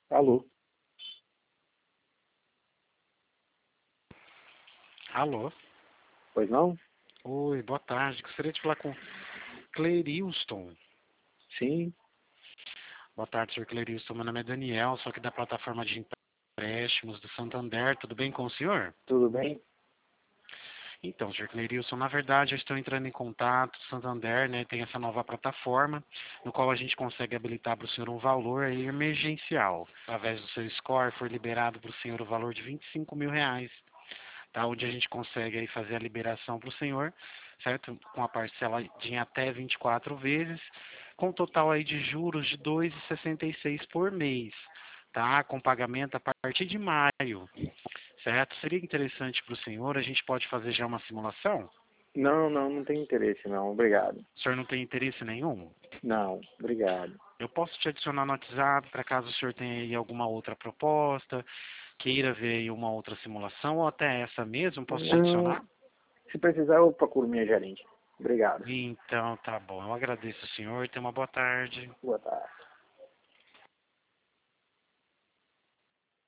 Alô? Alô? Pois não? Oi, boa tarde. Gostaria de falar com Clerilston. Sim, Boa tarde, senhor Clerilston. Meu nome é Daniel, sou aqui da plataforma de empréstimos do Santander. Tudo bem com o senhor? tudo bem? Então, senhor Clerilson, na verdade eu estou entrando em contato, o Santander, né, tem essa nova plataforma, no qual a gente consegue habilitar para o senhor um valor aí emergencial. Através do seu score, foi liberado para o senhor o valor de R$ 25.000, tá? Onde a gente consegue aí fazer a liberação para o senhor, certo? Com a parcela de em até 24 vezes, com um total aí de juros de 2,66 por mês, tá? Com pagamento a partir de maio, certo? Seria interessante para o senhor, a gente pode fazer já uma simulação? Não tem interesse não, obrigado. O senhor não tem interesse nenhum? Não, obrigado. Eu posso te adicionar no WhatsApp para caso o senhor tenha aí alguma outra proposta, queira ver aí uma outra simulação ou até essa mesmo, posso te Não, adicionar? se precisar eu procuro minha gerente. Obrigado. Então, tá bom. Eu agradeço o senhor. Tenha uma boa tarde. Boa tarde.